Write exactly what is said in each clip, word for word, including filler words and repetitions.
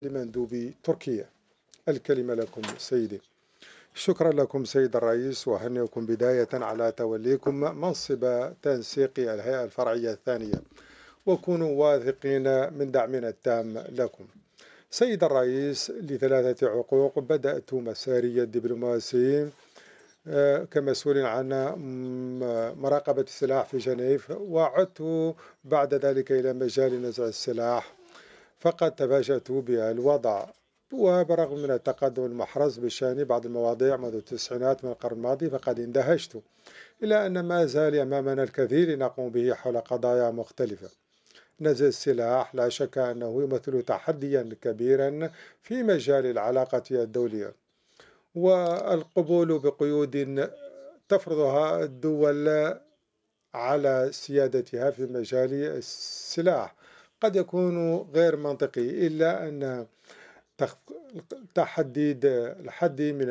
لمندوب تركيا. الكلمة لكم سيدي. شكرا لكم سيد الرئيس، وأهنئكم بداية على توليكم منصب تنسيق الهيئة الفرعية الثانية، وكونوا واثقين من دعمنا التام لكم. سيد الرئيس، لثلاثة عقوق بدأت مساري الدبلوماسي آه، كمسؤول عن مراقبة السلاح في جنيف، وعدت بعد ذلك إلى مجال نزع السلاح، فقد تفاجأت بالوضع. وبرغم من التقدم المحرز بشأن بعض المواضيع منذ التسعينات من القرن الماضي، فقد اندهشت إلى أن ما زال أمامنا الكثير نقوم به حول قضايا مختلفة. نزع السلاح لا شك أنه يمثل تحديا كبيرا في مجال العلاقة الدولية، والقبول بقيود تفرضها الدول على سيادتها في مجال السلاح قد يكون غير منطقي، إلا أن تحديد الحد من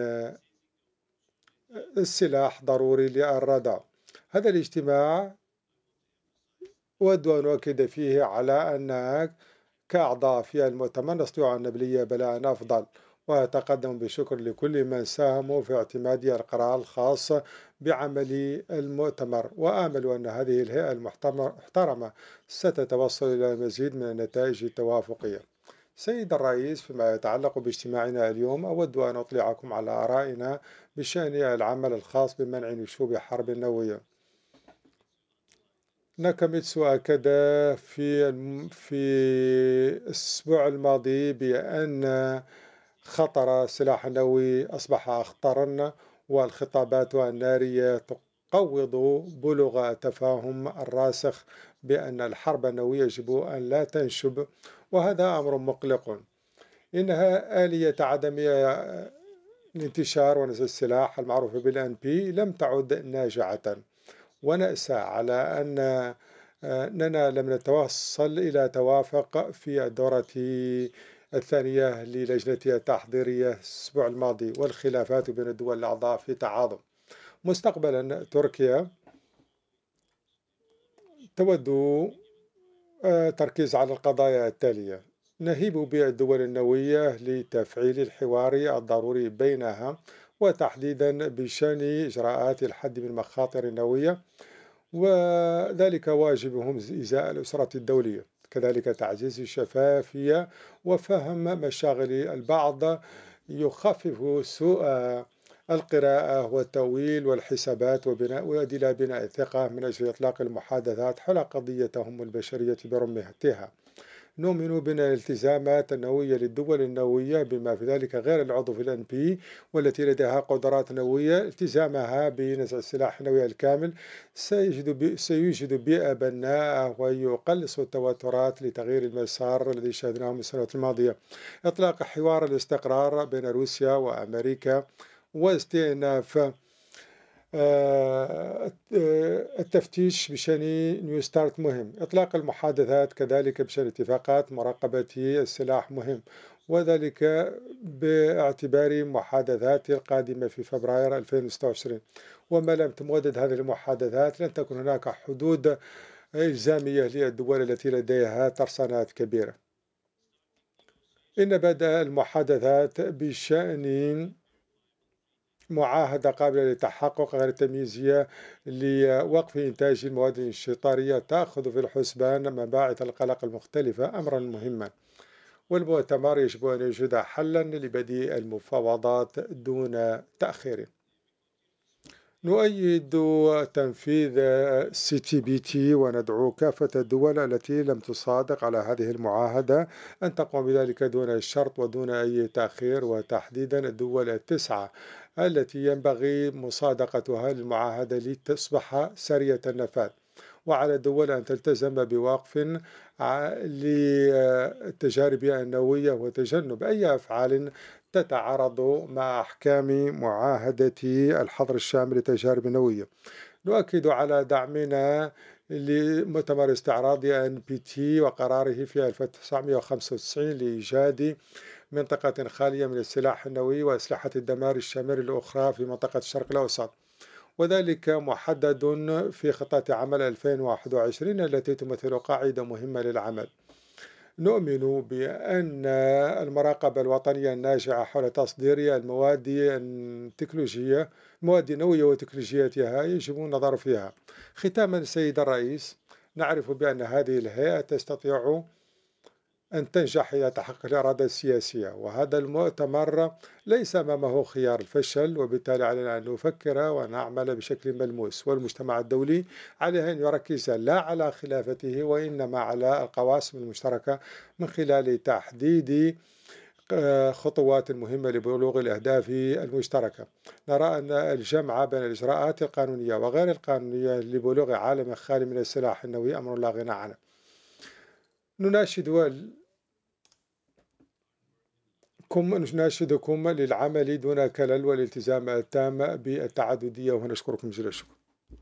السلاح ضروري للردع. هذا الاجتماع أود أن أؤكد فيه على أن كأعضاء في المؤتمر نستطيع أن نبني بلاء أفضل، وأتقدم بالشكر لكل من ساهموا في اعتماد القرار الخاص بعمل المؤتمر، وآمل أن هذه الهيئة المحترمة ستتوصل إلى المزيد من النتائج التوافقية. سيد الرئيس، فيما يتعلق باجتماعنا اليوم أود أن أطلعكم على آرائنا بشأن العمل الخاص بمنع نشوب حرب نووية. ناكاميتسو أكد في الم- في الأسبوع الماضي بأن خطر السلاح النووي أصبح أخطرا، والخطابات النارية تقوض بلوغ التفاهم الراسخ بأن الحرب النووية يجب أن لا تنشب، وهذا أمر مقلق. إنها آلية عدم الانتشار ونزع السلاح المعروفة بالأن بي لم تعد ناجعة، ونأسى على أن أننا لم نتوصل إلى توافق في الدورة الثانية للجنة التحضيرية الأسبوع الماضي، والخلافات بين الدول الأعضاء في تعاظم. مستقبلا تركيا تود آه، تركيز على القضايا التالية: نهيب بالدول النووية لتفعيل الحوار الضروري بينها، وتحديدا بشأن إجراءات الحد من المخاطر النووية، وذلك واجبهم إزاء الأسرة الدولية. كذلك تعزيز الشفافية وفهم مشاغل البعض يخفف سوء القراءة والتأويل والحسابات، وبناء ويؤدي إلى بناء الثقة من أجل إطلاق المحادثات حول قضيتهم البشرية برمتها. نؤمن بأن الالتزامات النووية للدول النووية بما في ذلك غير العضو في الأن بي والتي لديها قدرات نووية، التزامها بنزع السلاح النووي الكامل سيجد بي سيوجد بيئة بناءة ويقلص التوترات لتغيير المسار الذي شاهدناه من السنوات الماضية. إطلاق حوار الاستقرار بين روسيا وأمريكا، واستئناف آه، التفتيش بشأن نيو ستارت مهم. إطلاق المحادثات كذلك بشأن اتفاقات مراقبة السلاح مهم، وذلك باعتبار محادثات القادمة في فبراير ألفين وستة وعشرين. وما لم تمدد هذه المحادثات لن تكون هناك حدود إلزامية للدول التي لديها ترسانات كبيرة. إن بدأ المحادثات بشأن معاهدة قابلة للتحقق غير تمييزية لوقف إنتاج المواد الانشطارية تأخذ في الحسبان مباعث القلق المختلفة، أمرا مهما. والمؤتمر يجب أن يوجد حلا لبدء المفاوضات دون تأخير. نؤيد تنفيذ سي تي بي تي، وندعو كافة الدول التي لم تصادق على هذه المعاهدة أن تقوم بذلك دون شرط ودون أي تأخير، وتحديدا الدول التسعة التي ينبغي مصادقتها للمعاهدة لتصبح سرية النفاذ. وعلى الدول أن تلتزم بوقف للتجارب النووية وتجنب أي أفعال تتعارض مع أحكام معاهدة الحظر الشامل للتجارب النووية. نؤكد على دعمنا لمؤتمر استعراض أن بي تي وقراره في ألف وتسعمئة وخمسة وتسعين لإيجاد منطقة خالية من السلاح النووي وأسلحة الدمار الشاملة الأخرى في منطقة الشرق الأوسط، وذلك محدد في خطة عمل ألفين وواحد وعشرين التي تمثل قاعدة مهمة للعمل. نؤمن بأن المراقبة الوطنية الناجعة حول تصدير المواد التكنولوجية المواد النووية وتكنولوجياتها يجب النظر فيها. ختاما سيد الرئيس، نعرف بأن هذه الهيئة تستطيع أن تنجح إذا تحقق الإرادة السياسية، وهذا المؤتمر ليس أمامه خيار الفشل، وبالتالي علينا أن نفكر ونعمل بشكل ملموس، والمجتمع الدولي عليه أن يركز لا على خلافته وإنما على القواسم المشتركة من خلال تحديد آه، خطوات مهمة لبلوغ الأهداف المشتركة. نرى أن الجمع بين الإجراءات القانونية وغير القانونية لبلوغ عالم خالي من السلاح النووي أمر لا غنى عنه. نناشد كم نناشدكم للعمل دون كلل والالتزام التام بالتعددية، ونشكركم جزيل الشكر.